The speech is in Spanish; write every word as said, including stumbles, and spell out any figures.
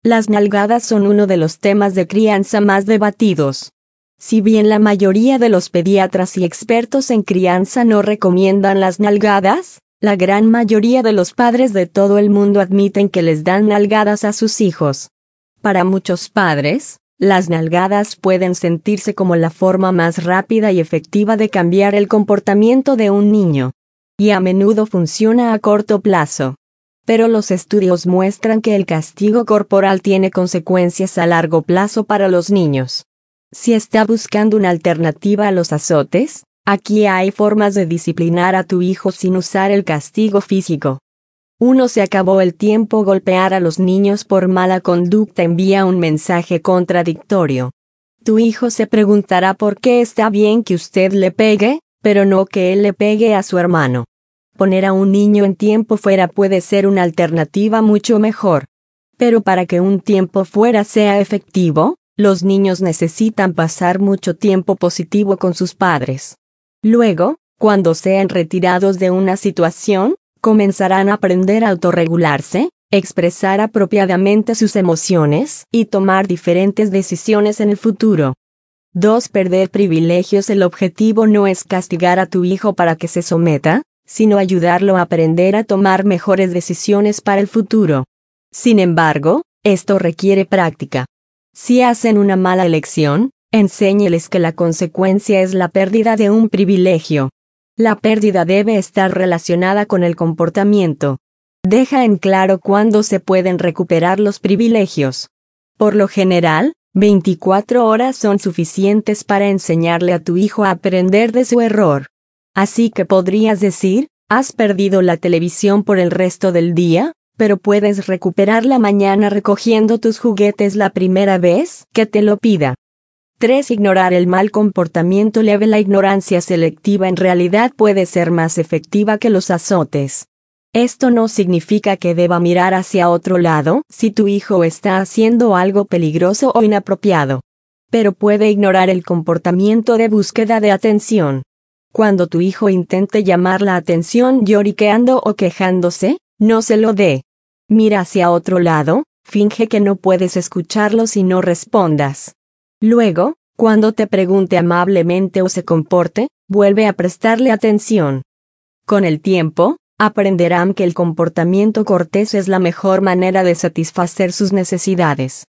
Las nalgadas son uno de los temas de crianza más debatidos. Si bien la mayoría de los pediatras y expertos en crianza no recomiendan las nalgadas, la gran mayoría de los padres de todo el mundo admiten que les dan nalgadas a sus hijos. Para muchos padres, las nalgadas pueden sentirse como la forma más rápida y efectiva de cambiar el comportamiento de un niño. Y a menudo funciona a corto plazo. Pero los estudios muestran que el castigo corporal tiene consecuencias a largo plazo para los niños. Si está buscando una alternativa a los azotes, aquí hay formas de disciplinar a tu hijo sin usar el castigo físico. uno Se acabó el tiempo. Golpear a los niños por mala conducta envía un mensaje contradictorio. Tu hijo se preguntará por qué está bien que usted le pegue, pero no que él le pegue a su hermano. Poner a un niño en tiempo fuera puede ser una alternativa mucho mejor. Pero para que un tiempo fuera sea efectivo, los niños necesitan pasar mucho tiempo positivo con sus padres. Luego, cuando sean retirados de una situación, comenzarán a aprender a autorregularse, expresar apropiadamente sus emociones y tomar diferentes decisiones en el futuro. dos Perder privilegios. El objetivo no es castigar a tu hijo para que se someta, sino ayudarlo a aprender a tomar mejores decisiones para el futuro. Sin embargo, esto requiere práctica. Si hacen una mala elección, enséñeles que la consecuencia es la pérdida de un privilegio. La pérdida debe estar relacionada con el comportamiento. Deja en claro cuándo se pueden recuperar los privilegios. Por lo general, veinticuatro horas son suficientes para enseñarle a tu hijo a aprender de su error. Así que podrías decir, has perdido la televisión por el resto del día, pero puedes recuperarla mañana recogiendo tus juguetes la primera vez que te lo pida. tres Ignorar el mal comportamiento leve. La ignorancia selectiva en realidad puede ser más efectiva que los azotes. Esto no significa que deba mirar hacia otro lado si tu hijo está haciendo algo peligroso o inapropiado. Pero puede ignorar el comportamiento de búsqueda de atención. Cuando tu hijo intente llamar la atención lloriqueando o quejándose, no se lo dé. Mira hacia otro lado, finge que no puedes escucharlo y no respondas. Luego, cuando te pregunte amablemente o se comporte, vuelve a prestarle atención. Con el tiempo, aprenderán que el comportamiento cortés es la mejor manera de satisfacer sus necesidades.